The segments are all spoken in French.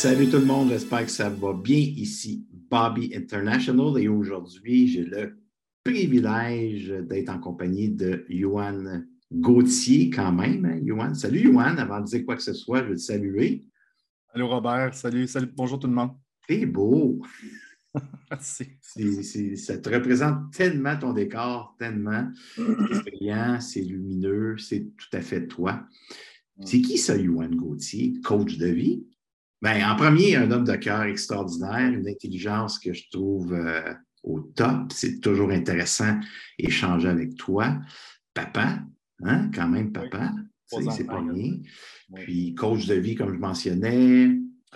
Salut tout le monde, j'espère que ça va bien ici, Bobby International, et aujourd'hui, j'ai le privilège d'être en compagnie de Yohan Gauthier quand même. Hein, Yohan. Salut Yohan, avant de dire quoi que ce soit, je veux te saluer. Allô Robert, salut, salut, bonjour tout le monde. T'es beau, Merci. ça te représente tellement ton décor, tellement, c'est brillant, c'est lumineux, c'est tout à fait toi. C'est qui ça, Yohan Gauthier, coach de vie? Ben, en premier, un homme de cœur extraordinaire, une intelligence que je trouve au top. C'est toujours intéressant d'échanger avec toi. Papa, hein, quand même Oui, papa, tu trois sais, c'est enfants pas également. rien. Oui. Puis coach de vie, comme je mentionnais,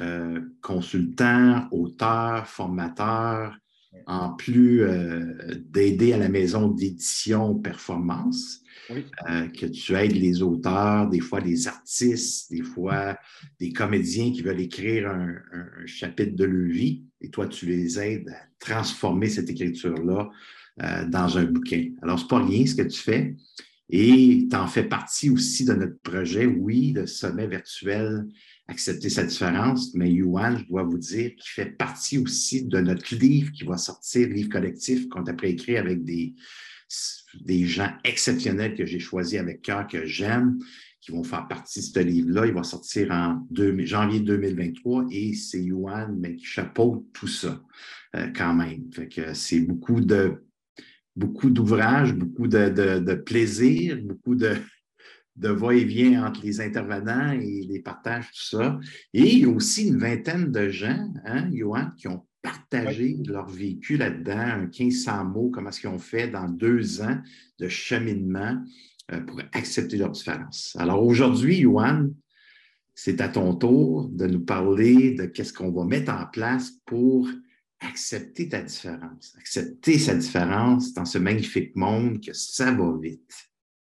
consultant, auteur, formateur, en plus d'aider à la maison d'édition performance Oui. que tu aides les auteurs, des fois les artistes, des fois des comédiens qui veulent écrire un chapitre de leur vie, et toi, tu les aides à transformer cette écriture-là dans un bouquin. Alors, c'est pas rien ce que tu fais, et tu en fais partie aussi de notre projet, oui, de sommet virtuel Accepter sa différence, mais Yohan, je dois vous dire, qui fait partie aussi de notre livre qui va sortir, livre collectif qu'on a préécrit avec des gens exceptionnels que j'ai choisis avec cœur, que j'aime, qui vont faire partie de ce livre-là. Il va sortir en janvier 2023 et c'est Yohan mais qui chapeaute tout ça quand même. Fait que c'est beaucoup d'ouvrages, beaucoup de plaisir, beaucoup de va-et-vient entre les intervenants et les partages, tout ça. Et il y a aussi une vingtaine de gens, hein, Johan, qui ont Oui. partagé leur vécu là-dedans, un 1500 mots, comment est-ce qu'ils ont fait dans 2 ans de cheminement pour accepter leurs différences. Alors aujourd'hui, Johan, c'est à ton tour de nous parler de qu'est-ce qu'on va mettre en place pour accepter ta différence, accepter sa différence dans ce magnifique monde que ça va vite.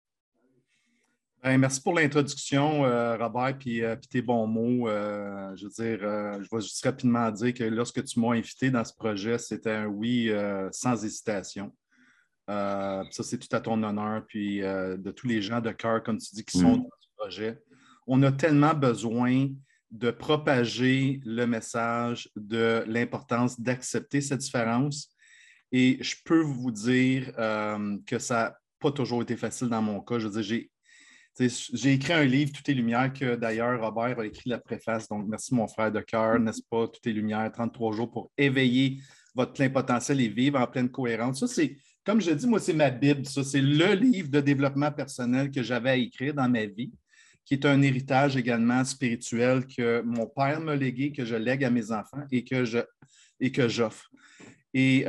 Ben, merci pour l'introduction, Robert, puis tes bons mots. Je veux dire, je vais juste rapidement dire que lorsque tu m'as invité dans ce projet, c'était un oui sans hésitation. Ça, c'est tout à ton honneur, puis de tous les gens de cœur, comme tu dis, qui sont dans ce projet. On a tellement besoin de propager le message de l'importance d'accepter cette différence. Et je peux vous dire que ça n'a pas toujours été facile dans mon cas. Je veux dire, j'ai écrit un livre, Tout est lumière, que d'ailleurs Robert a écrit la préface. Donc, merci mon frère de cœur, n'est-ce pas? Tout est lumière, 33 jours pour éveiller votre plein potentiel et vivre en pleine cohérence. Ça, c'est, comme je dis, moi, c'est ma Bible. Ça, c'est le livre de développement personnel que j'avais à écrire dans ma vie, qui est un héritage également spirituel que mon père m'a légué, que je lègue à mes enfants et que j'offre. Et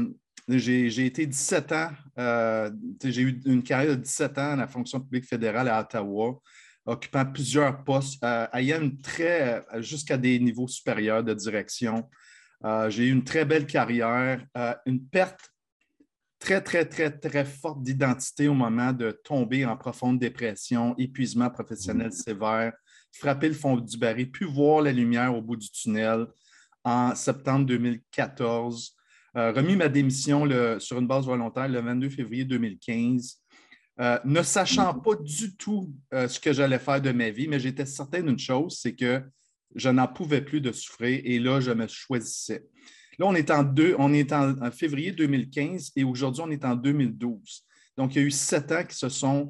j'ai été 17 ans, j'ai eu une carrière de 17 ans à la fonction publique fédérale à Ottawa, occupant plusieurs postes, ayant jusqu'à des niveaux supérieurs de direction. J'ai eu une très belle carrière, une perte très, très, très, très forte d'identité au moment de tomber en profonde dépression, épuisement professionnel sévère, frapper le fond du baril, puis voir la lumière au bout du tunnel en septembre 2014. Remis ma démission sur une base volontaire le 22 février 2015. Ne sachant pas du tout ce que j'allais faire de ma vie, mais j'étais certain d'une chose, c'est que je n'en pouvais plus de souffrir et là, je me choisissais. Là, on est en février 2015 et aujourd'hui, on est en 2012. Donc, il y a eu 7 ans qui se sont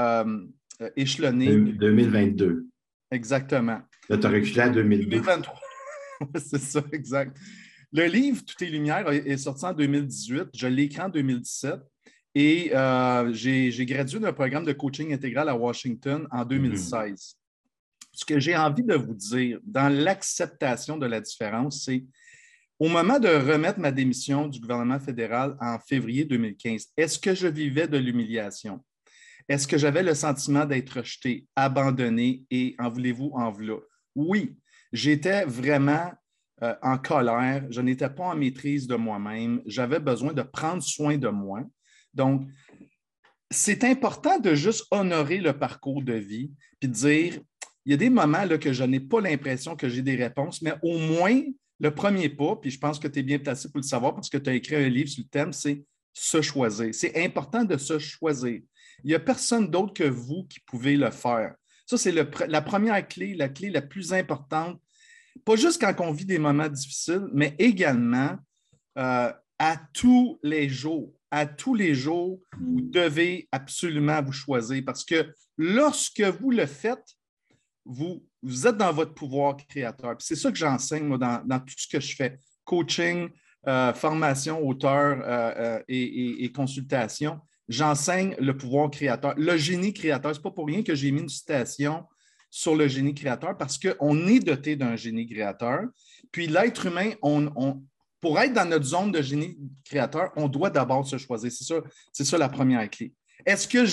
échelonnés. 2022. Exactement. Là, tu as reculé à 2012. 2023. C'est ça, exact. Le livre Tout est lumière est sorti en 2018. Je l'ai écrit en 2017 et j'ai gradué d'un programme de coaching intégral à Washington en 2016. Ce que j'ai envie de vous dire dans l'acceptation de la différence, c'est au moment de remettre ma démission du gouvernement fédéral en février 2015, est-ce que je vivais de l'humiliation? Est-ce que j'avais le sentiment d'être rejeté, abandonné et en voulez-vous, en voilà? Oui, j'étais vraiment en colère, je n'étais pas en maîtrise de moi-même, j'avais besoin de prendre soin de moi. Donc, c'est important de juste honorer le parcours de vie puis de dire, il y a des moments là, que je n'ai pas l'impression que j'ai des réponses, mais au moins, le premier pas, puis je pense que tu es bien placé pour le savoir parce que tu as écrit un livre sur le thème, c'est se choisir. C'est important de se choisir. Il n'y a personne d'autre que vous qui pouvez le faire. Ça, c'est la première clé, la clé la plus importante pas juste quand on vit des moments difficiles, mais également à tous les jours. À tous les jours, vous devez absolument vous choisir parce que lorsque vous le faites, vous êtes dans votre pouvoir créateur. Puis c'est ça que j'enseigne, moi, dans tout ce que je fais. Coaching, formation, auteur et consultation. J'enseigne le pouvoir créateur. Le génie créateur, ce n'est pas pour rien que j'ai mis une citation sur le génie créateur parce qu'on est doté d'un génie créateur. Puis l'être humain, pour être dans notre zone de génie créateur, on doit d'abord se choisir. C'est ça la première clé. Est-ce que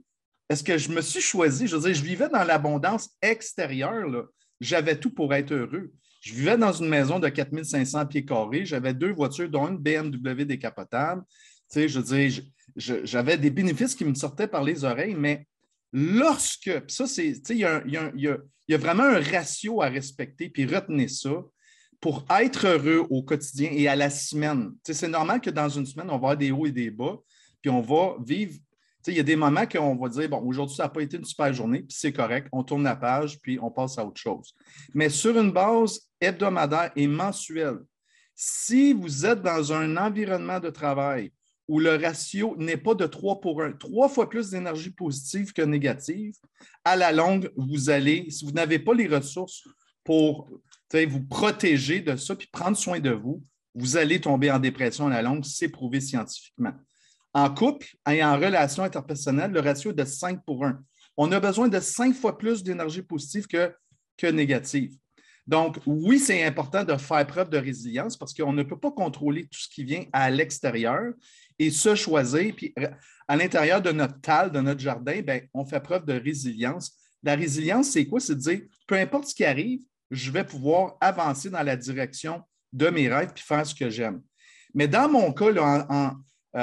je me suis choisi? Je veux dire, je vivais dans l'abondance extérieure. Là. J'avais tout pour être heureux. Je vivais dans une maison de 4500 pieds carrés. J'avais 2 voitures, dont une BMW décapotable. Tu sais, je veux dire, j'avais des bénéfices qui me sortaient par les oreilles, mais lorsque, puis ça, c'est, tu sais, il y a vraiment un ratio à respecter, puis retenez ça, pour être heureux au quotidien et à la semaine. Tu sais, c'est normal que dans une semaine, on va avoir des hauts et des bas, puis on va vivre. Tu sais, il y a des moments qu'on va dire, bon, aujourd'hui, ça n'a pas été une super journée, puis c'est correct, on tourne la page, puis on passe à autre chose. Mais sur une base hebdomadaire et mensuelle, si vous êtes dans un environnement de travail où le ratio n'est pas de 3 pour 1, 3 fois plus d'énergie positive que négative, à la longue, vous allez, si vous n'avez pas les ressources pour vous protéger de ça puis prendre soin de vous, vous allez tomber en dépression à la longue, c'est prouvé scientifiquement. En couple et en relation interpersonnelle, le ratio est de 5 pour 1. On a besoin de 5 fois plus d'énergie positive que négative. Donc, oui, c'est important de faire preuve de résilience parce qu'on ne peut pas contrôler tout ce qui vient à l'extérieur et se choisir. Puis, à l'intérieur de notre talle, de notre jardin, bien, on fait preuve de résilience. La résilience, c'est quoi? C'est de dire, peu importe ce qui arrive, je vais pouvoir avancer dans la direction de mes rêves puis faire ce que j'aime. Mais dans mon cas, là,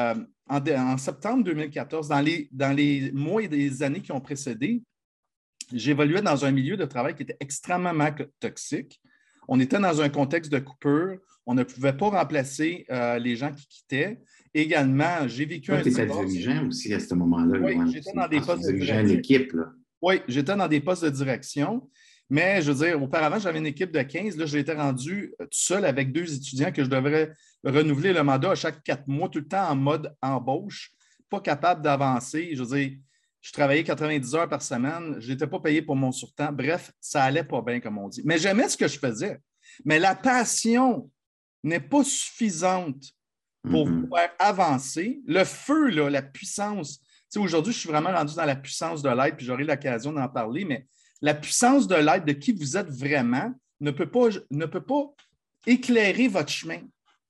en septembre 2014, dans les mois et les années qui ont précédé, j'évoluais dans un milieu de travail qui était extrêmement toxique. On était dans un contexte de coupure. On ne pouvait pas remplacer les gens qui quittaient. Également, j'ai vécu un divorce. Tu étais dirigeant aussi à ce moment-là. Oui, j'étais dans des postes de direction. L'équipe, là. Oui, j'étais dans des postes de direction. Mais je veux dire, auparavant, j'avais une équipe de 15. Là, j'étais rendu tout seul avec 2 étudiants que je devrais renouveler le mandat à chaque 4 mois, tout le temps en mode embauche, pas capable d'avancer. Je veux dire, je travaillais 90 heures par semaine, je n'étais pas payé pour mon surtemps. Bref, ça allait pas bien, comme on dit. Mais j'aimais ce que je faisais. Mais la passion n'est pas suffisante pour vous faire avancer. Le feu, là, la puissance. Tu sais, aujourd'hui, je suis vraiment rendu dans la puissance de l'être, puis j'aurai l'occasion d'en parler, mais la puissance de l'être, de qui vous êtes vraiment, ne peut pas éclairer votre chemin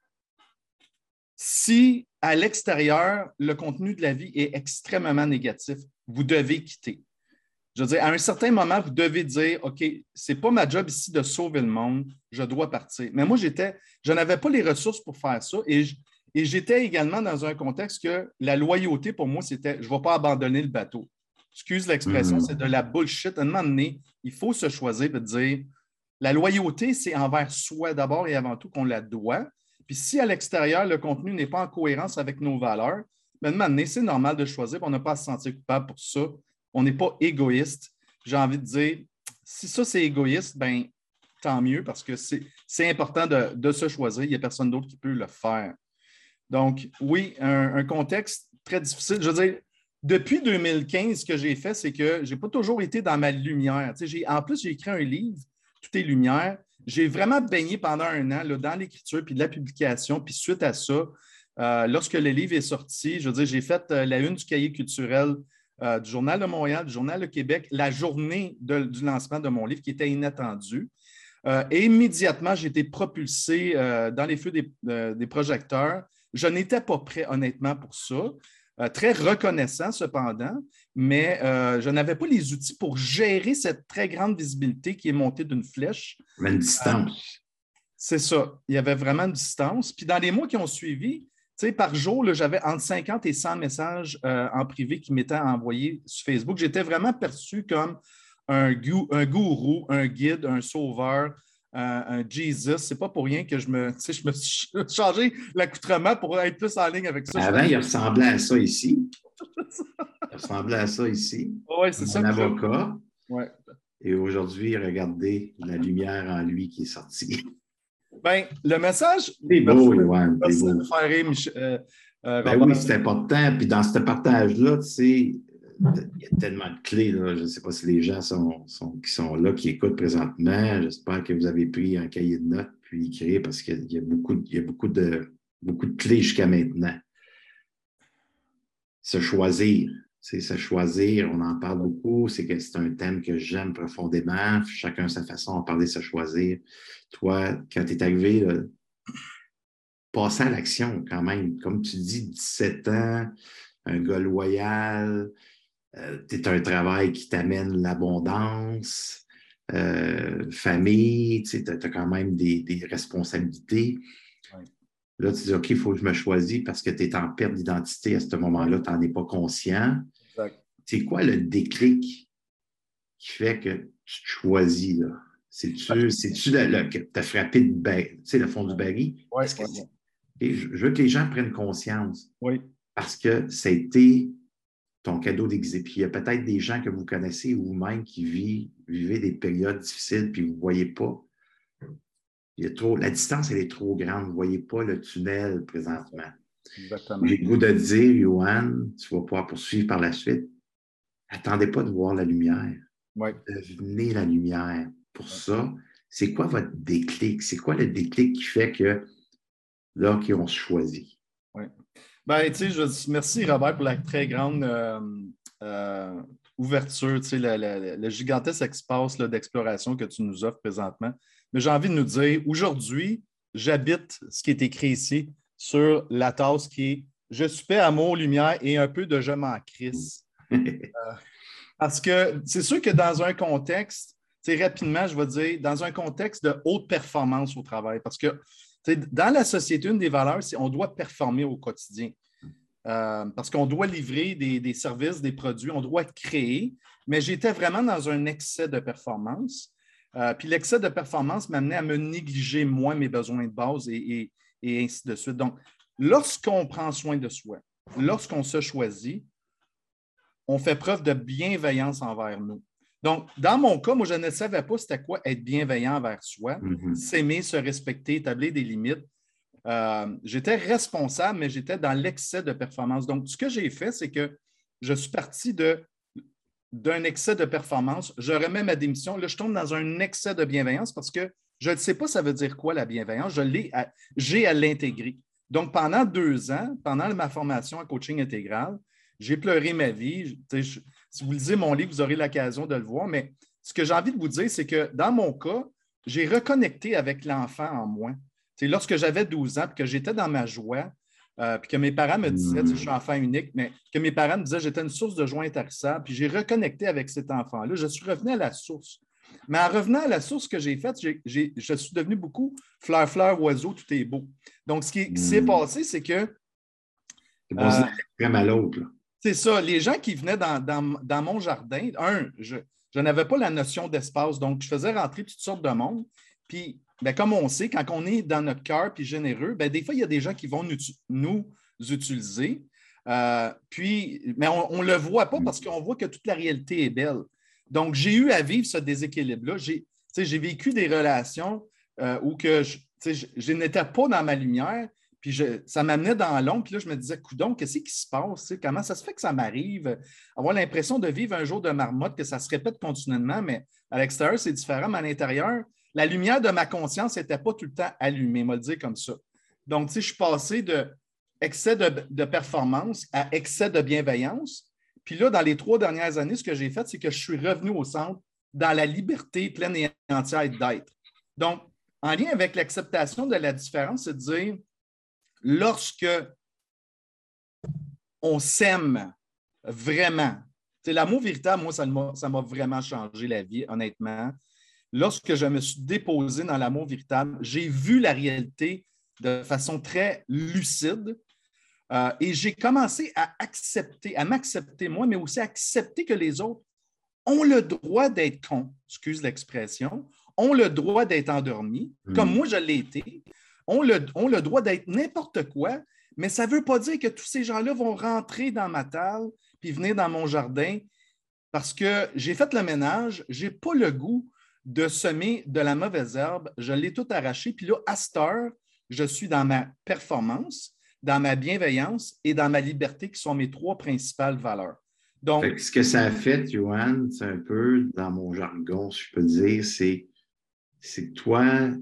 si à l'extérieur, le contenu de la vie est extrêmement négatif. Vous devez quitter. Je veux dire, à un certain moment, vous devez dire, OK, ce n'est pas ma job ici de sauver le monde, je dois partir. Mais moi, je n'avais pas les ressources pour faire ça et j'étais également dans un contexte que la loyauté, pour moi, c'était, je ne vais pas abandonner le bateau. Excuse l'expression, c'est de la bullshit. À un moment donné, il faut se choisir et dire, la loyauté, c'est envers soi d'abord et avant tout qu'on la doit. Puis si à l'extérieur, le contenu n'est pas en cohérence avec nos valeurs, bien, à un moment donné, c'est normal de choisir. On n'a pas à se sentir coupable pour ça. On n'est pas égoïste. J'ai envie de dire, si ça, c'est égoïste, bien, tant mieux parce que c'est important de se choisir. Il n'y a personne d'autre qui peut le faire. Donc, oui, un contexte très difficile. Je veux dire, depuis 2015, ce que j'ai fait, c'est que je n'ai pas toujours été dans ma lumière. Tu sais, en plus, j'ai écrit un livre, Tout est lumière. J'ai vraiment baigné pendant 1 an là, dans l'écriture puis de la publication. Puis suite à ça, lorsque le livre est sorti, je veux dire, j'ai fait la une du cahier culturel du Journal de Montréal, du Journal de Québec, la journée du lancement de mon livre qui était inattendu. Et immédiatement, j'ai été propulsé dans les feux des projecteurs. Je n'étais pas prêt, honnêtement, pour ça. Très reconnaissant, cependant, mais je n'avais pas les outils pour gérer cette très grande visibilité qui est montée d'une flèche. Une distance. C'est ça. Il y avait vraiment une distance. Puis dans les mois qui ont suivi, par jour, là, j'avais entre 50 et 100 messages en privé qui m'étaient envoyés sur Facebook. J'étais vraiment perçu comme un gourou, un guide, un sauveur, un Jesus. C'est pas pour rien que je me suis changé l'accoutrement pour être plus en ligne avec ça. Avant, il ressemblait à ça ici. Il ressemblait à ça ici. Oui, c'est ça. Un avocat. Ouais. Et Et aujourd'hui, regardez la lumière en lui qui est sortie. Bien, le message. C'est beau, Yoann, c'est Merci de beau. me faire rire, Ben Robert. oui, c'est important. Puis dans ce partage-là, tu sais, il y a tellement de clés. Là. Je ne sais pas si les gens qui sont là, qui écoutent présentement. J'espère que vous avez pris un cahier de notes puis écrit parce qu'il y a beaucoup de clés jusqu'à maintenant. Se choisir. C'est se choisir, on en parle beaucoup. C'est un thème que j'aime profondément. Chacun sa façon de parler de se choisir. Toi, quand tu es arrivé, là, passer à l'action quand même. Comme tu dis, 17 ans, un gars loyal, tu es un travail qui t'amène l'abondance, famille, tu as quand même des responsabilités. Ouais. Là, tu dis, OK, il faut que je me choisisse parce que tu es en perte d'identité à ce moment-là, tu n'en es pas conscient. Exact. C'est quoi le déclic qui fait que tu te choisis, là? C'est-tu que tu as frappé le fond du baril? Oui, Et je veux que les gens prennent conscience. Oui. Parce que ça a été ton cadeau déguisé. Puis il y a peut-être des gens que vous connaissez ou vous-même qui vivez des périodes difficiles, puis vous ne voyez pas. La distance, elle est trop grande. Vous ne voyez pas le tunnel présentement. Exactement. J'ai le goût de te dire, Yoann, tu vas pouvoir poursuivre par la suite. Attendez pas de voir la lumière. Oui. Devenez la lumière. Pour ça, c'est quoi votre déclic? C'est quoi le déclic qui fait que là, qu'on se choisit? Oui. Ben, tu sais, merci Robert pour la très grande ouverture, tu sais, le gigantesque espace d'exploration que tu nous offres présentement. Mais j'ai envie de nous dire, aujourd'hui, j'habite ce qui est écrit ici sur la tasse qui est je suis paix, amour, lumière et un peu de je m'en crisse. Parce que c'est sûr que dans un contexte, rapidement, je vais dire, dans un contexte de haute performance au travail, parce que dans la société, une des valeurs, c'est qu'on doit performer au quotidien. Parce qu'on doit livrer des services, des produits, on doit créer, mais j'étais vraiment dans un excès de performance. Puis l'excès de performance m'amenait à me négliger, moi, mes besoins de base et ainsi de suite. Donc, lorsqu'on prend soin de soi, lorsqu'on se choisit, on fait preuve de bienveillance envers nous. Donc, dans mon cas, moi, je ne savais pas c'était quoi être bienveillant envers soi, s'aimer, se respecter, établir des limites. J'étais responsable, mais j'étais dans l'excès de performance. Donc, ce que j'ai fait, c'est que je suis parti d'un excès de performance. Je remets ma démission. Là, je tombe dans un excès de bienveillance parce que je ne sais pas ça veut dire quoi la bienveillance. J'ai à l'intégrer. Donc, pendant 2 ans, pendant ma formation en coaching intégral, j'ai pleuré ma vie. Si vous lisez mon livre, vous aurez l'occasion de le voir. Mais ce que j'ai envie de vous dire, c'est que dans mon cas, j'ai reconnecté avec l'enfant en moi. Lorsque j'avais 12 ans et que j'étais dans ma joie, puis que mes parents me disaient, je suis enfant unique, mais que mes parents me disaient que j'étais une source de joie intarissable, puis j'ai reconnecté avec cet enfant-là. Je suis revenu à la source. Mais en revenant à la source que j'ai faite, je suis devenu beaucoup fleur, fleur, oiseau, tout est beau. Donc, ce qui s'est passé, c'est que. C'est passé d'un extrême à l'autre. C'est ça. Les gens qui venaient dans mon jardin, je n'avais pas la notion d'espace, donc je faisais rentrer toutes sortes de monde. Puis, comme on sait, quand on est dans notre cœur puis généreux, des fois, il y a des gens qui vont nous utiliser. Mais on ne le voit pas parce qu'on voit que toute la réalité est belle. Donc, j'ai eu à vivre ce déséquilibre-là. J'ai vécu des relations où je n'étais pas dans ma lumière. Puis ça m'amenait dans l'ombre, puis là, je me disais, coudonc, qu'est-ce qui se passe? Comment ça se fait que ça m'arrive? Avoir l'impression de vivre un jour de marmotte, que ça se répète continuellement, mais à l'extérieur, c'est différent, mais à l'intérieur, la lumière de ma conscience n'était pas tout le temps allumée, on va le dire comme ça. Donc, je suis passé de excès de performance à excès de bienveillance. Puis là, dans les 3 dernières années, ce que j'ai fait, c'est que je suis revenu au centre dans la liberté pleine et entière d'être. Donc, en lien avec l'acceptation de la différence, c'est de dire, lorsque on s'aime vraiment, l'amour véritable, moi, ça m'a vraiment changé la vie, honnêtement. Lorsque je me suis déposé dans l'amour véritable, j'ai vu la réalité de façon très lucide et j'ai commencé à m'accepter moi, mais aussi à accepter que les autres ont le droit d'être cons, excuse l'expression, ont le droit d'être endormis, comme moi je l'ai été, ont le droit d'être n'importe quoi, mais ça ne veut pas dire que tous ces gens-là vont rentrer dans ma table puis venir dans mon jardin parce que j'ai fait le ménage, je n'ai pas le goût de semer de la mauvaise herbe, je l'ai tout arraché, puis là, à cette heure, je suis dans ma performance, dans ma bienveillance et dans ma liberté, qui sont mes 3 principales valeurs. Donc, fait que ce que ça a fait, Johan, c'est un peu, dans mon jargon, si je peux dire, c'est que toi,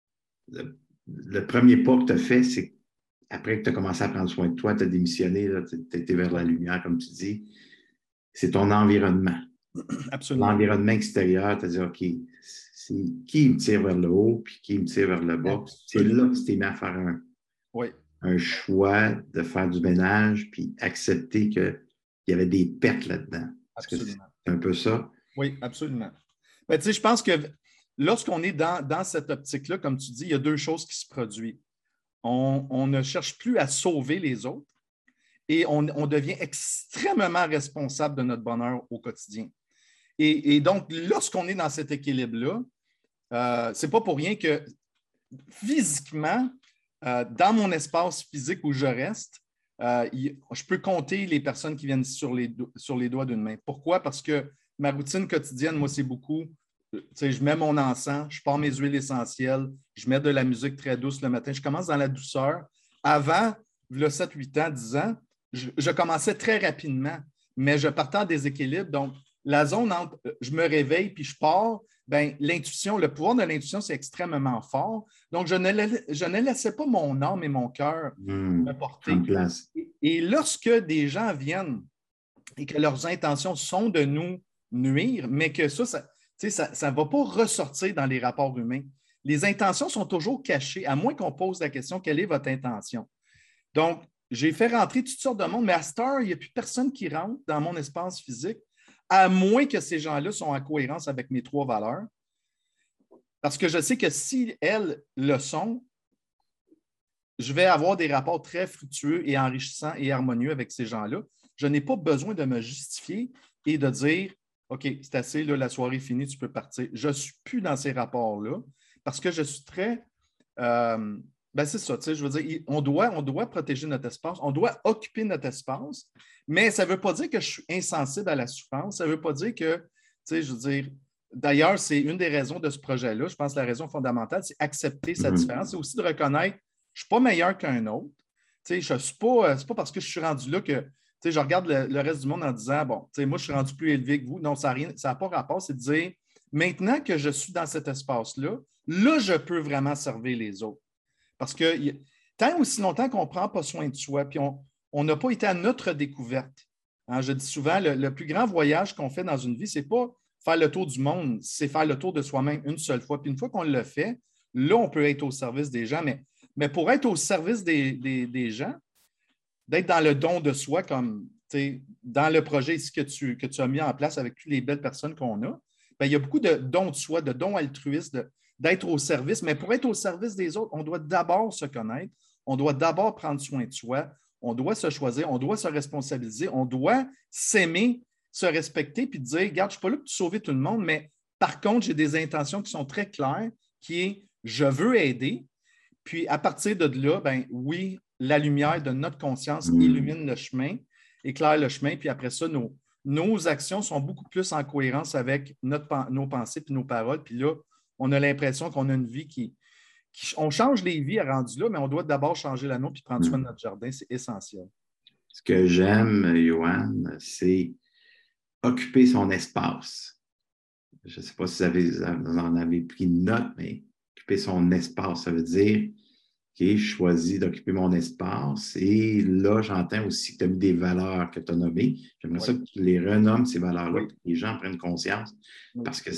le premier pas que tu as fait, c'est après que tu as commencé à prendre soin de toi, tu as démissionné, tu as été vers la lumière, comme tu dis, c'est ton environnement. absolument. L'environnement extérieur, tu as dit, OK, c'est qui me tire vers le haut, puis qui me tire vers le bas. C'est là que tu t'es mis à faire un choix de faire du ménage, puis accepter qu'il y avait des pertes là-dedans. Parce que c'est un peu ça. Oui, absolument. Ben, tu sais, je pense que lorsqu'on est dans cette optique-là, comme tu dis, il y a 2 choses qui se produisent. On ne cherche plus à sauver les autres et on devient extrêmement responsable de notre bonheur au quotidien. Et donc, lorsqu'on est dans cet équilibre-là, ce n'est pas pour rien que physiquement, dans mon espace physique où je reste, je peux compter les personnes qui viennent sur les doigts d'une main. Pourquoi? Parce que ma routine quotidienne, moi, c'est beaucoup. Je mets mon encens, je pars mes huiles essentielles, je mets de la musique très douce le matin. Je commence dans la douceur. Avant, il y a 7, 8 ans, 10 ans, je commençais très rapidement, mais je partais en déséquilibre. Donc, la zone entre je me réveille puis je pars, ben, l'intuition, le pouvoir de l'intuition, c'est extrêmement fort. Donc, je ne laissais pas mon âme et mon cœur me porter. Et lorsque des gens viennent et que leurs intentions sont de nous nuire, mais que ça ne va pas ressortir dans les rapports humains. Les intentions sont toujours cachées, à moins qu'on pose la question, quelle est votre intention? Donc, j'ai fait rentrer toutes sortes de monde, mais à cette heure, il n'y a plus personne qui rentre dans mon espace physique, à moins que ces gens-là sont en cohérence avec mes 3 valeurs. Parce que je sais que si elles le sont, je vais avoir des rapports très fructueux et enrichissants et harmonieux avec ces gens-là. Je n'ai pas besoin de me justifier et de dire OK, c'est assez, là, la soirée est finie, tu peux partir. Je ne suis plus dans ces rapports-là parce que je suis très. C'est ça, tu sais, je veux dire, on doit protéger notre espace, on doit occuper notre espace, mais ça ne veut pas dire que je suis insensible à la souffrance, ça ne veut pas dire que, tu sais, je veux dire, d'ailleurs, c'est une des raisons de ce projet-là, je pense que la raison fondamentale, c'est accepter sa différence, c'est aussi de reconnaître je ne suis pas meilleur qu'un autre. Tu sais, c'est pas parce que je suis rendu là que je regarde le reste du monde en disant bon, moi, je suis rendu plus élevé que vous. Non, ça n'a pas rapport. C'est de dire maintenant que je suis dans cet espace-là, là, je peux vraiment servir les autres. Parce que tant aussi longtemps qu'on ne prend pas soin de soi, puis on n'a pas été à notre découverte. Hein, je dis souvent, le plus grand voyage qu'on fait dans une vie, ce n'est pas faire le tour du monde, c'est faire le tour de soi-même une seule fois. Puis une fois qu'on le fait, là, on peut être au service des gens, mais pour être au service des gens, d'être dans le don de soi, comme dans le projet ici que tu as mis en place avec toutes les belles personnes qu'on a, bien, il y a beaucoup de dons de soi, de dons altruistes, d'être au service. Mais pour être au service des autres, on doit d'abord se connaître, on doit d'abord prendre soin de soi, on doit se choisir, on doit se responsabiliser, on doit s'aimer, se respecter, puis dire, regarde, je ne suis pas là pour sauver tout le monde, mais par contre, j'ai des intentions qui sont très claires, qui est, je veux aider. Puis, à partir de là, ben oui, la lumière de notre conscience illumine le chemin, éclaire le chemin. Puis après ça, nos actions sont beaucoup plus en cohérence avec nos pensées et nos paroles. Puis là, on a l'impression qu'on a une vie on change les vies à rendu là, mais on doit d'abord changer la nôtre puis prendre soin de notre jardin. C'est essentiel. Ce que j'aime, Johan, c'est occuper son espace. Je ne sais pas si vous en avez pris note, mais occuper son espace, ça veut dire OK, je choisis d'occuper mon espace et là, j'entends aussi que tu as mis des valeurs que tu as nommées. J'aimerais ça que tu les renommes, ces valeurs-là, que les gens prennent conscience parce que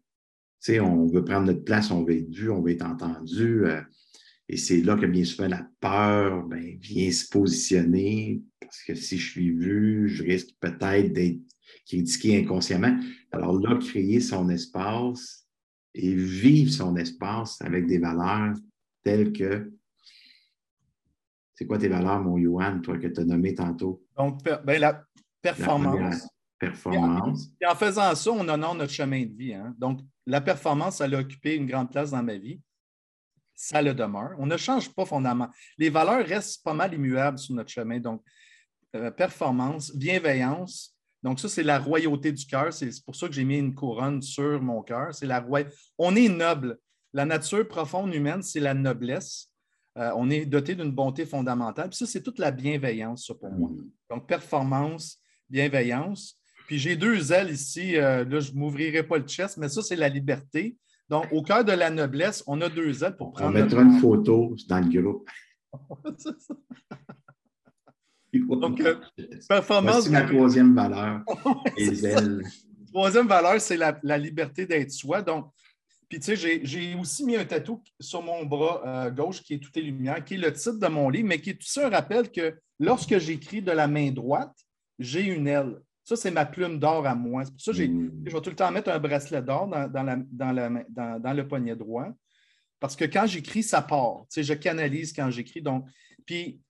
on veut prendre notre place, on veut être vu, on veut être entendu. Et c'est là que bien souvent la peur vient se positionner parce que si je suis vu, je risque peut-être d'être critiqué inconsciemment. Alors là, créer son espace et vivre son espace avec des valeurs telles que. C'est quoi tes valeurs, mon Johan, toi, que tu as nommé tantôt? Donc, la performance. Performance. Et en faisant ça, on honore notre chemin de vie. Hein? Donc, la performance, elle a occupé une grande place dans ma vie. Ça le demeure. On ne change pas fondamentalement. Les valeurs restent pas mal immuables sur notre chemin. Donc, performance, bienveillance, Donc, ça, c'est la royauté du cœur. C'est pour ça que j'ai mis une couronne sur mon cœur. On est noble. La nature profonde humaine, c'est la noblesse. On est doté d'une bonté fondamentale. Puis ça, c'est toute la bienveillance, ça, pour moi. Donc, performance, bienveillance. Puis j'ai 2 ailes ici. Là, je ne m'ouvrirai pas le chest, mais ça, c'est la liberté. Donc, au cœur de la noblesse, on a 2 ailes pour prendre. On mettra une photo dans le groupe. Donc, performance. Voici ma 3e valeur. Les ailes. 3e valeur, c'est la liberté d'être soi. Donc, puis tu sais, j'ai aussi mis un tatou sur mon bras gauche qui est Tout est lumière, qui est le titre de mon livre, mais qui est aussi un rappel que lorsque j'écris de la main droite, j'ai une aile. Ça, c'est ma plume d'or à moi. C'est pour ça que je vais tout le temps mettre un bracelet d'or dans le poignet droit. Parce que quand j'écris, ça part. Tu sais, je canalise quand j'écris. Donc, puis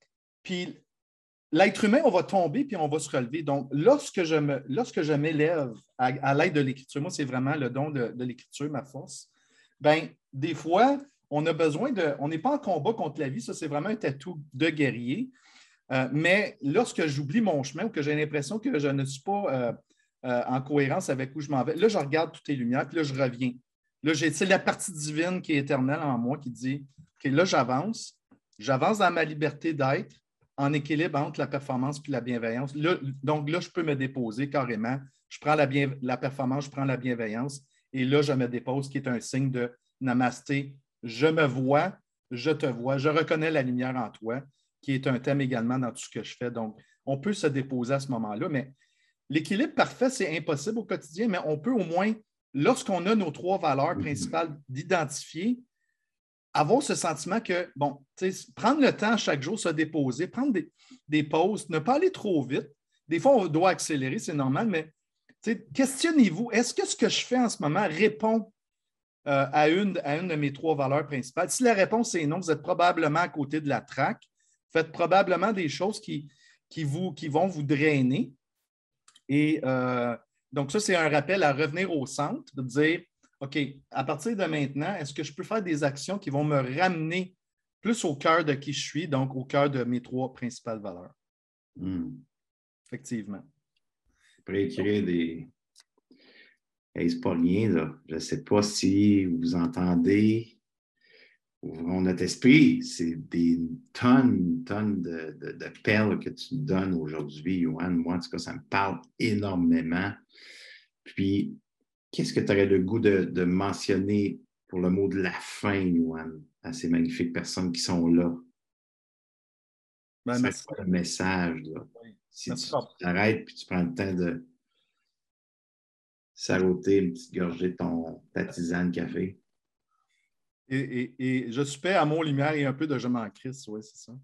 l'être humain, on va tomber puis on va se relever. Donc, lorsque je m'élève à l'aide de l'écriture, moi, c'est vraiment le don de l'écriture, ma force, bien, des fois, on a besoin de. On n'est pas en combat contre la vie, ça, c'est vraiment un tatou de guerrier. Mais lorsque j'oublie mon chemin ou que j'ai l'impression que je ne suis pas en cohérence avec où je m'en vais, là, je regarde toutes les lumières, puis là, je reviens. Là, c'est la partie divine qui est éternelle en moi qui dit OK, là, j'avance dans ma liberté d'être en équilibre entre la performance et la bienveillance. Là, donc là, je peux me déposer carrément. Je prends la performance, je prends la bienveillance, et là, je me dépose, qui est un signe de namasté. Je me vois, je te vois, je reconnais la lumière en toi, qui est un thème également dans tout ce que je fais. Donc, on peut se déposer à ce moment-là, mais l'équilibre parfait, c'est impossible au quotidien, mais on peut au moins, lorsqu'on a nos 3 valeurs principales, d'identifier, avoir ce sentiment que, bon, prendre le temps chaque jour, se déposer, prendre des pauses, ne pas aller trop vite. Des fois, on doit accélérer, c'est normal, mais questionnez-vous, est-ce que ce que je fais en ce moment répond à une de mes 3 valeurs principales? Si la réponse est non, vous êtes probablement à côté de la traque. Faites probablement des choses qui vont vous drainer. Et donc, ça, c'est un rappel à revenir au centre, de dire, OK, à partir de maintenant, est-ce que je peux faire des actions qui vont me ramener plus au cœur de qui je suis, donc au cœur de mes 3 principales valeurs? Effectivement. Je pourrais écrire des... Hey, c'est pas rien, là. Je ne sais pas si vous entendez... Ouvrons notre esprit, c'est des tonnes de perles que tu me donnes aujourd'hui, Yohan. Moi, en tout cas, ça me parle énormément. Puis, qu'est-ce que tu aurais le goût de mentionner pour le mot de la fin, Yohan, à ces magnifiques personnes qui sont là? C'est quoi le message, là? Oui. Si tu t'arrêtes et tu prends le temps de saroter une petite gorgée de ta tisane café. Et je suis paix, amour, lumière et un peu de je m'en crisse, oui, c'est ça.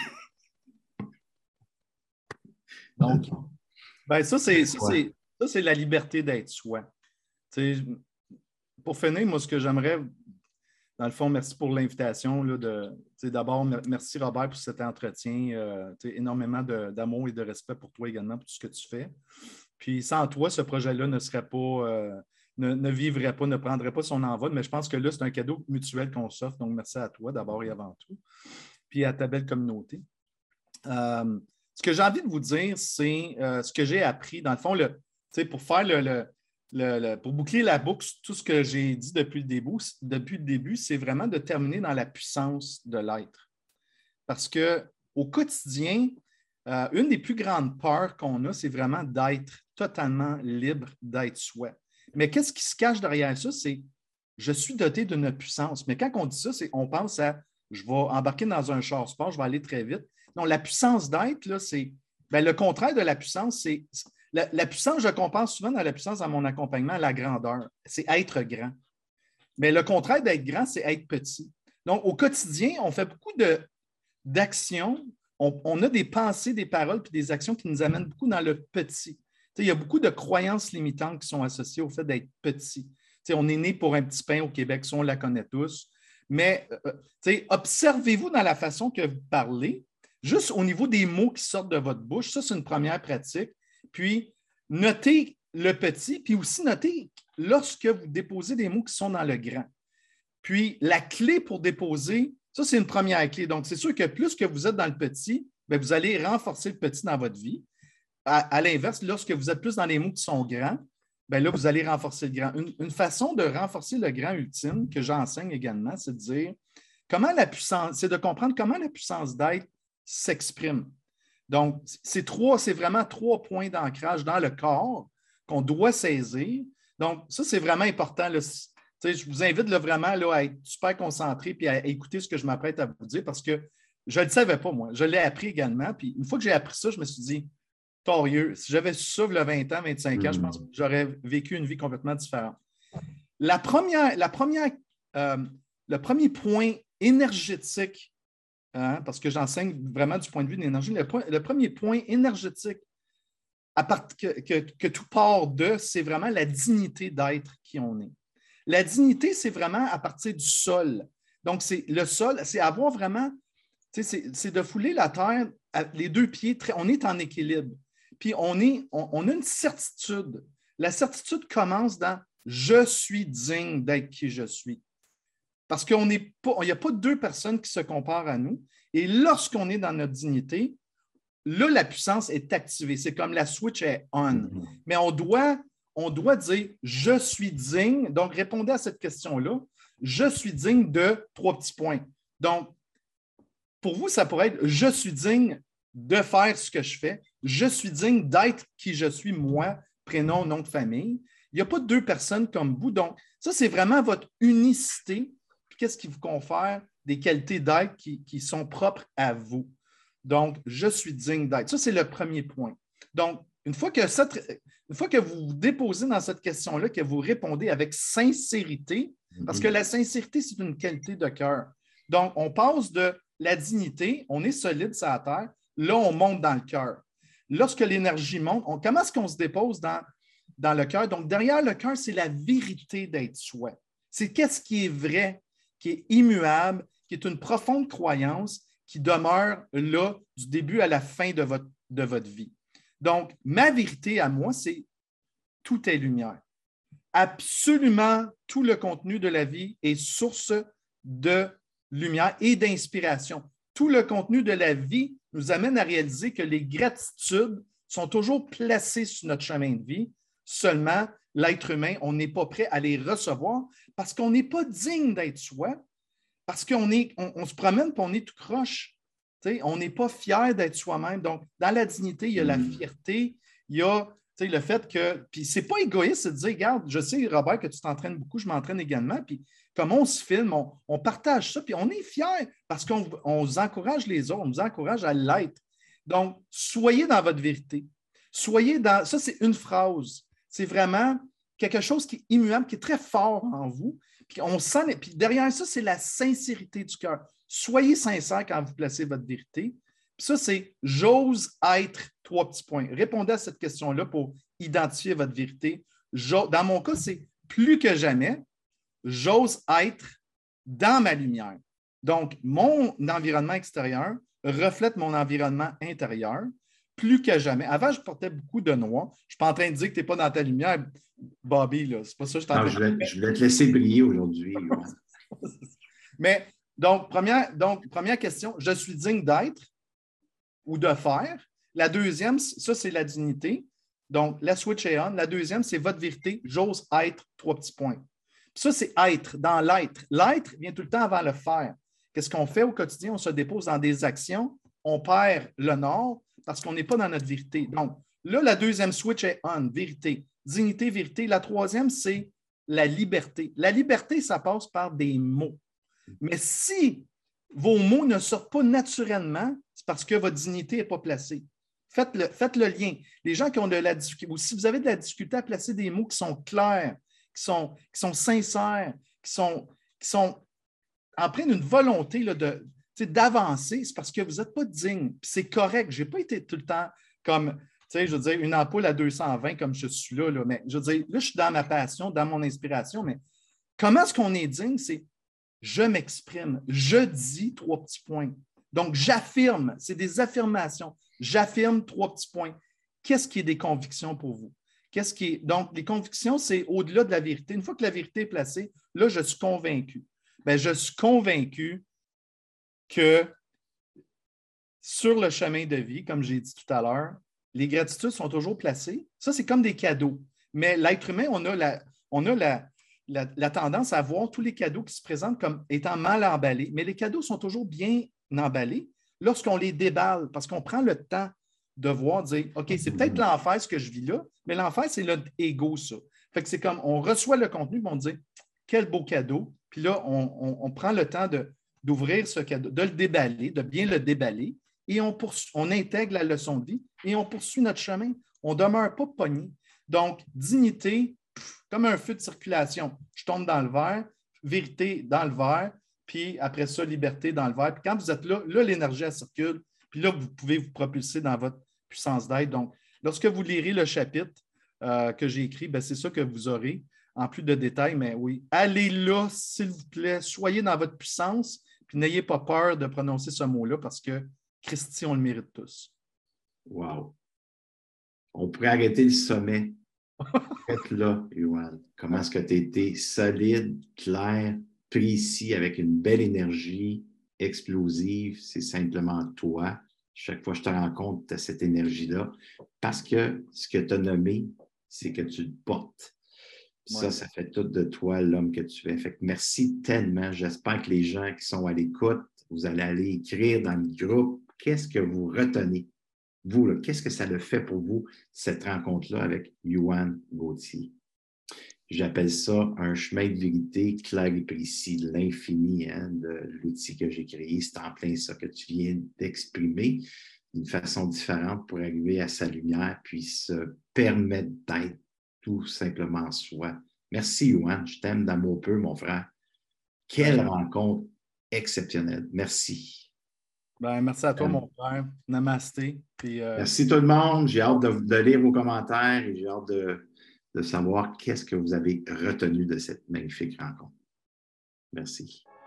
Donc, ben ça, c'est la liberté d'être soi. T'sais, pour finir, moi, ce que j'aimerais, dans le fond, merci pour l'invitation. D'abord, merci Robert pour cet entretien. Énormément d'amour et de respect pour toi également, pour tout ce que tu fais. Puis sans toi, ce projet-là ne serait pas... ne vivrait pas, ne prendrait pas son envol, mais je pense que là, c'est un cadeau mutuel qu'on s'offre. Donc, merci à toi d'abord et avant tout, puis à ta belle communauté. Ce que j'ai envie de vous dire, c'est ce que j'ai appris. Dans le fond, pour faire pour boucler la boucle, tout ce que j'ai dit depuis le début, c'est vraiment de terminer dans la puissance de l'être. Parce qu'au quotidien, une des plus grandes peurs qu'on a, c'est vraiment d'être totalement libre, d'être soi. Mais qu'est-ce qui se cache derrière ça? C'est je suis doté d'une puissance. Mais quand on dit ça, on pense à je vais embarquer dans un char sport, je vais aller très vite. Non, la puissance d'être, là, c'est le contraire de la puissance. C'est la puissance, je compare souvent dans la puissance dans mon accompagnement à la grandeur. C'est être grand. Mais le contraire d'être grand, c'est être petit. Donc, au quotidien, on fait beaucoup d'actions. On a des pensées, des paroles puis des actions qui nous amènent beaucoup dans le petit. Il y a beaucoup de croyances limitantes qui sont associées au fait d'être petit. On est né pour un petit pain au Québec, ça, on la connaît tous. Mais observez-vous dans la façon que vous parlez, juste au niveau des mots qui sortent de votre bouche. Ça, c'est une première pratique. Puis, notez le petit, puis aussi notez lorsque vous déposez des mots qui sont dans le grand. Puis, la clé pour déposer, ça, c'est une première clé. Donc, c'est sûr que plus que vous êtes dans le petit, bien, vous allez renforcer le petit dans votre vie. À l'inverse, lorsque vous êtes plus dans les mots qui sont grands, bien là, vous allez renforcer le grand. Une façon de renforcer le grand ultime que j'enseigne également, c'est de dire comment la puissance, c'est de comprendre comment la puissance d'être s'exprime. Donc, c'est vraiment 3 points d'ancrage dans le corps qu'on doit saisir. Donc, ça, c'est vraiment important. Là. Je vous invite là, vraiment là, à être super concentré et à écouter ce que je m'apprête à vous dire parce que je ne le savais pas, moi. Je l'ai appris également. Puis une fois que j'ai appris ça, je me suis dit, torieux, si j'avais su ça il y a 20 ans, 25 ans, je pense que j'aurais vécu une vie complètement différente. Le premier point énergétique, parce que j'enseigne vraiment du point de vue de l'énergie, le premier point énergétique que tout part de, c'est vraiment la dignité d'être qui on est. La dignité, c'est vraiment à partir du sol. Donc, le sol, c'est avoir vraiment, c'est de fouler la terre, les 2 pieds, on est en équilibre. Puis on a une certitude. La certitude commence dans « je suis digne d'être qui je suis ». Parce qu'il n'y a pas 2 personnes qui se comparent à nous. Et lorsqu'on est dans notre dignité, là, la puissance est activée. C'est comme la switch est on. Mais on doit dire « je suis digne ». Donc, répondez à cette question-là. Je suis digne de 3 petits points. Donc, pour vous, ça pourrait être « je suis digne de faire ce que je fais. Je suis digne d'être qui je suis, moi, prénom, nom de famille. » Il n'y a pas 2 personnes comme vous. Donc, ça, c'est vraiment votre unicité. Qu'est-ce qui vous confère des qualités d'être qui sont propres à vous. Donc, je suis digne d'être. Ça, c'est le premier point. Donc, une fois que vous vous déposez dans cette question-là, que vous répondez avec sincérité, parce que la sincérité, c'est une qualité de cœur. Donc, on passe de la dignité, on est solide sur la terre, là, on monte dans le cœur. Lorsque l'énergie monte, comment est-ce qu'on se dépose dans le cœur? Donc, derrière le cœur, c'est la vérité d'être soi. C'est qu'est-ce qui est vrai, qui est immuable, qui est une profonde croyance qui demeure là du début à la fin de votre vie. Donc, ma vérité à moi, c'est tout est lumière. Absolument tout le contenu de la vie est source de lumière et d'inspiration. Tout le contenu de la vie nous amène à réaliser que les gratitudes sont toujours placées sur notre chemin de vie. Seulement, l'être humain, on n'est pas prêt à les recevoir parce qu'on n'est pas digne d'être soi, parce qu'on se promène et on est tout croche. On n'est pas fier d'être soi-même. Donc, dans la dignité, il y a la fierté, il y a le fait que. Puis, c'est pas égoïste de dire, regarde, je sais, Robert, que tu t'entraînes beaucoup, je m'entraîne également. Puis, comme on se filme, on partage ça, puis on est fiers parce qu'on encourage les autres, on nous encourage à l'être. Donc, soyez dans votre vérité. Soyez dans. Ça, c'est une phrase. C'est vraiment quelque chose qui est immuable, qui est très fort en vous. Puis on sent, puis derrière ça, c'est la sincérité du cœur. Soyez sincère quand vous placez votre vérité. Puis ça, c'est j'ose être 3 petits points. Répondez à cette question-là pour identifier votre vérité. Dans mon cas, c'est plus que jamais, j'ose être dans ma lumière. Donc, mon environnement extérieur reflète mon environnement intérieur. Plus que jamais. Avant, je portais beaucoup de noir. Je ne suis pas en train de dire que tu n'es pas dans ta lumière, Bobby. C'est pas ça que je t'en je voulais te laisser briller aujourd'hui. Mais, donc, première question, je suis digne d'être ou de faire. La deuxième, ça, c'est la dignité. Donc, la switch est on. La deuxième, c'est votre vérité. J'ose être 3 petits points. Puis ça, c'est être, dans l'être. L'être vient tout le temps avant le faire. Qu'est-ce qu'on fait au quotidien? On se dépose dans des actions. On perd le nord parce qu'on n'est pas dans notre vérité. Donc, là, la deuxième switch est on, vérité. Dignité, vérité. La troisième, c'est la liberté. La liberté, ça passe par des mots. Mais si vos mots ne sortent pas naturellement, c'est parce que votre dignité n'est pas placée. Faites le lien. Les gens qui ont de la difficulté, ou si vous avez de la difficulté à placer des mots qui sont clairs, qui sont sincères, qui sont empreints d'une volonté là, d'avancer, c'est parce que vous n'êtes pas digne. C'est correct. Je n'ai pas été tout le temps comme, je veux dire, une ampoule à 220 comme je suis là, mais je veux dire, là, je suis dans ma passion, dans mon inspiration, mais comment est-ce qu'on est digne? C'est je m'exprime, je dis 3 petits points. Donc, j'affirme, c'est des affirmations. J'affirme 3 petits points. Qu'est-ce qui est des convictions pour vous? Donc, les convictions, c'est au-delà de la vérité. Une fois que la vérité est placée, là, je suis convaincu. Bien, je suis convaincu que sur le chemin de vie, comme j'ai dit tout à l'heure, les gratitudes sont toujours placées. Ça, c'est comme des cadeaux. Mais l'être humain, on a la tendance à voir tous les cadeaux qui se présentent comme étant mal emballés. Mais les cadeaux sont toujours bien emballés lorsqu'on les déballe, parce qu'on prend le temps de voir, dire, OK, c'est peut-être l'enfer ce que je vis là, mais l'enfer, c'est notre ego, ça. Fait que c'est comme, on reçoit le contenu, puis on dit, quel beau cadeau. Puis là, on prend le temps d'ouvrir ce cadeau, de le déballer, de bien le déballer, et on intègre la leçon de vie et on poursuit notre chemin. On ne demeure pas pogné. Donc, dignité, comme un feu de circulation. Je tombe dans le verre, vérité dans le verre, puis après ça, liberté dans le verre. Puis quand vous êtes là, l'énergie, elle circule. Puis là, vous pouvez vous propulser dans votre puissance d'être. Donc, lorsque vous lirez le chapitre que j'ai écrit, c'est ça que vous aurez, en plus de détails. Mais oui, allez là, s'il vous plaît. Soyez dans votre puissance, puis n'ayez pas peur de prononcer ce mot-là parce que Christy, on le mérite tous. Wow. On pourrait arrêter le sommet. Faites là, Yoann. Comment est-ce que tu as été solide, clair, précis, avec une belle énergie explosive? C'est simplement toi. Chaque fois que je te rencontre, tu as cette énergie-là. Parce que ce que tu as nommé, c'est que tu le portes. Ça, ça fait tout de toi l'homme que tu es. Fait que merci tellement. J'espère que les gens qui sont à l'écoute, vous allez aller écrire dans le groupe qu'est-ce que vous retenez. Vous, là, qu'est-ce que ça le fait pour vous, cette rencontre-là avec Yoann Gauthier? J'appelle ça un chemin de vérité clair et précis, de l'infini, de l'outil que j'ai créé. C'est en plein ça que tu viens d'exprimer d'une façon différente pour arriver à sa lumière, puis se permettre d'être tout simplement soi. Merci, Yoann. Je t'aime d'amour peu, mon frère. Quelle rencontre exceptionnelle. Merci. Merci à toi, mon frère. Namasté. Puis, merci tout le monde. J'ai hâte de lire vos commentaires et j'ai hâte de savoir qu'est-ce que vous avez retenu de cette magnifique rencontre. Merci.